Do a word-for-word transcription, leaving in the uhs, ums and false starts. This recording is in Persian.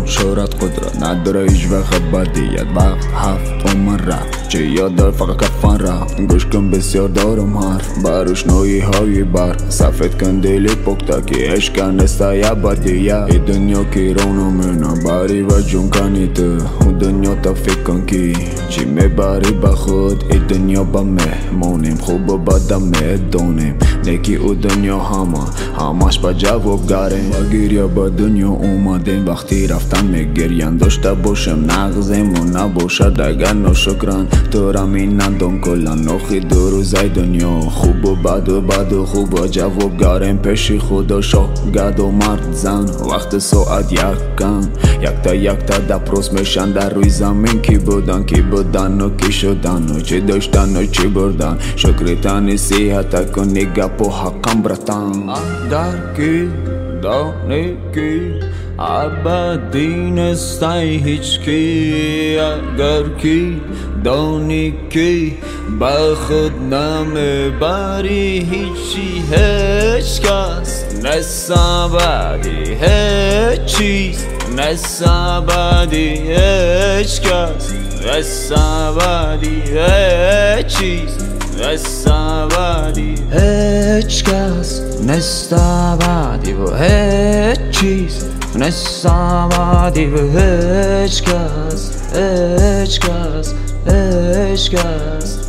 شهرت قدرت نداره هیچ وقت بدیت. وقت هفت عمر رفت چه یاد دار فقط کفن رفت. گوش کن بسیار دارم حرف برش نوعی های بر سفید کن دلی پکتا که عشق نستا یا بدیه. ای دنیا که رونو مینا باری و جون کنی تو. اون دنیا تا فکر کن که چی میبری با خود. ای دنیا با مهمونیم خوب و بدم میدونیم. نکی او دنیا همه همش با جوابگاریم. با گیریا با دنیا اومدیم وقتی رفتن میگرین. داشته باشم نغزیم و نباشد اگر نشکران. تو را می ندون کلان نخی دو روزای دنیا. خوب و بد و بد و خوب و جوابگاریم پیشی خدا. شاگرد و مرد زن وقت ساعت یک کن. یک تا یک تا دپروس میشن در روی زمین. کی بودن کی بودن و کی شدن و چی داشتن و چی بردن. شکرتانی صحت کن نگه پو حقم برتن. اگر کی دانی کی ابدی نستای هیچ کی. اگر کی دانی کی با خود نمیبری هیچی. هیچ کس نسابدی هیچ چیز نسابدی هیچ کس نسابدی هیچ چیز نسابدی هیچ کس نسابدی و هیچ چیز نسابدی و هیچ کس هیچ کس هیچ کس